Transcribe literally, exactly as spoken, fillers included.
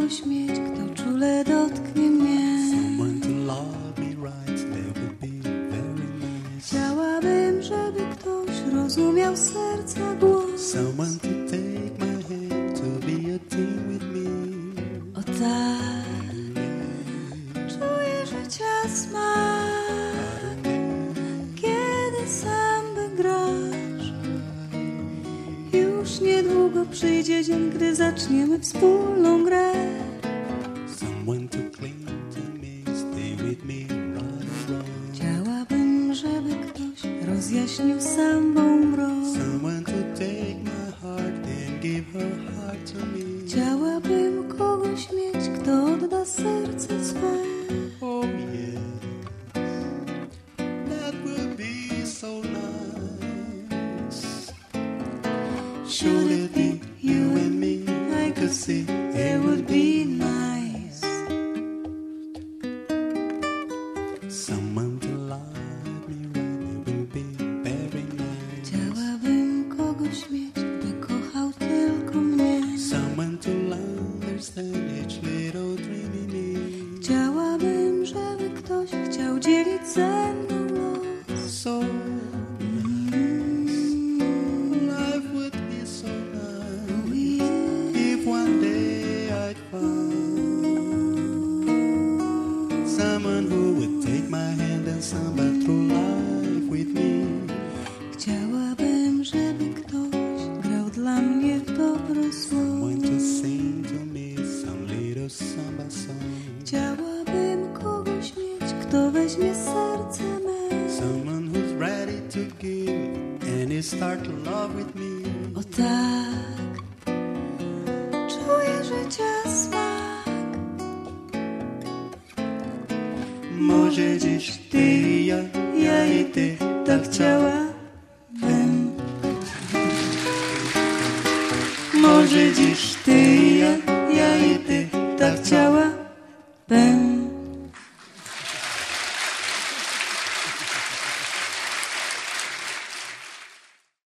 kogoś mieć, kto czule dotknie mnie. Someone to love me right, that would be very nice. Chciałabym, żeby ktoś rozumiał serca głos. Someone to take my hand, to be a team with me. O tak, czuję życia smak, kiedy sam wygrasz. Już niedługo przyjdzie dzień, gdy zaczniemy wspólną grę. Someone to cling to me, stay with me right along. Chciałabym, żeby ktoś rozjaśnił samą mrok. Someone to take my heart and give her heart to me. Chciałabym kogoś mieć, kto odda serce swe. Oh yes, that would be so nice. Should it be you and me? I could see it would be nice. Someone to love me right, it would be very nice. Chciałabym kogoś mieć, by kochał tylko mnie. Someone to understand each little dream in me. Chciałabym, żeby ktoś chciał dzielić ze mną los. So life would be so nice if one day I'd find someone who would take my hand and samba through life with me. Chciałabym, żeby ktoś grał dla mnie w dobre słowo. Someone to sing to me some little samba song. Chciałabym kogoś mieć, kto weźmie serce me. Someone who's ready to give and is start to love with me. O tak, czuję życia smak. Może dziś ty i ja, ja i ty, tak chciałabym. Może dziś ty i ja,